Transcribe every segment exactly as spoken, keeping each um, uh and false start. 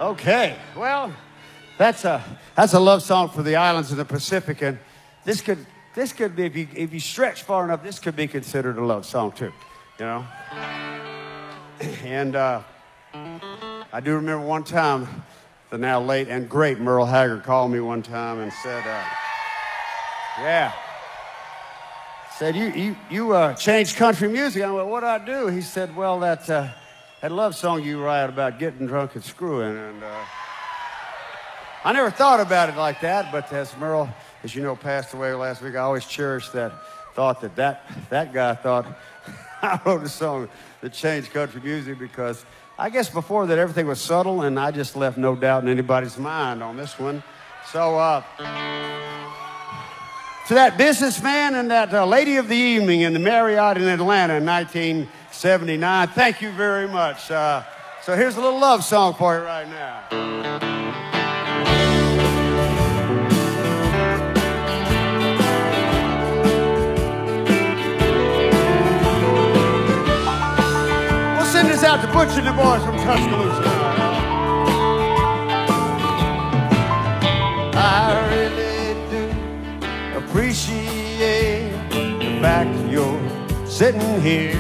Okay, well, that's a that's a love song for the islands of the Pacific, and this could this could be if you if you stretch far enough, this could be considered a love song too, you know. And uh, I do remember one time, the now late and great Merle Haggard called me one time and said, uh, "Yeah." Said, you you you uh, changed country music. I went, what did I do? He said, well, that uh, that love song you write about getting drunk and screwing. And uh, I never thought about it like that, but as Merle, as you know, passed away last week, I always cherished that thought that that, that guy thought I wrote a song that changed country music, because I guess before that everything was subtle, and I just left no doubt in anybody's mind on this one. So, uh, to that businessman and that uh, lady of the evening in the Marriott in Atlanta in nineteen seventy-nine, thank you very much. Uh, so here's a little love song for you right now. We'll send this out to Butch and the boys from Tuscaloosa. I really do appreciate the fact you're sitting here.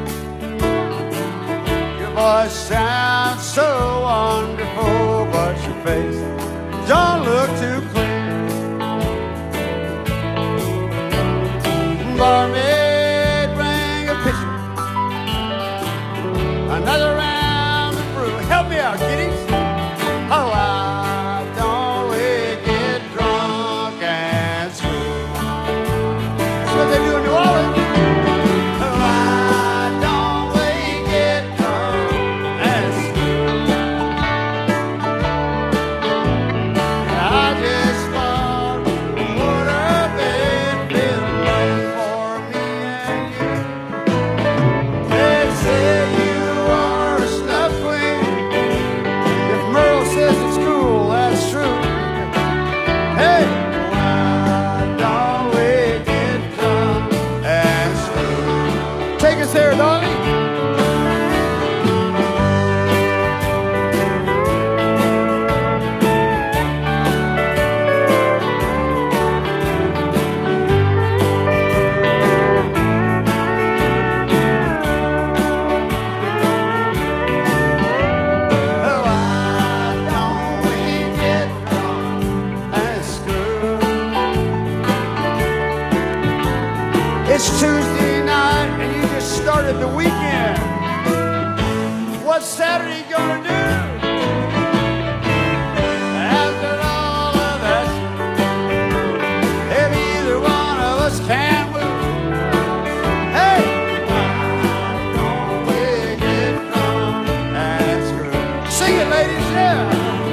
Your voice sounds so wonderful, but your face don't look too clear. Barmaid, bring a pitcher, another round of brew. Help me out, kiddies. Oh, I don't we get drunk and screw. That's what they do in New Orleans. Oh, I don't we get drunk and screw. I just thought it would have been been love for me and you. They say you are a snuff queen. If Merle says it's cool, that's true. Hey, why don't we get drunk and screw? Take us there, darling. Oh, why don't we get drunk and screw? It's Tuesday night and you just started the weekend. What's Saturday gonna do? After all of that, if either one of us can move. Hey, why don't we get drunk and screw? Sing it, ladies, yeah.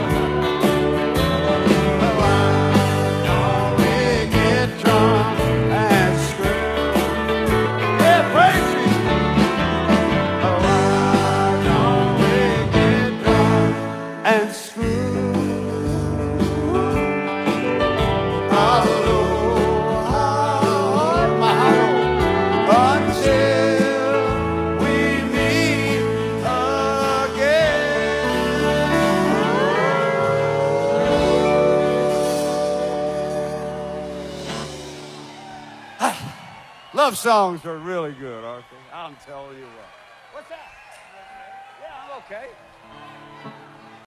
Why don't we get drunk and screw? Yeah, praise you. Why don't we get drunk and screw? Aloha, mahalo, until we meet again. Love songs are really good, aren't they? I'm telling you what. What's that? Yeah, I'm okay.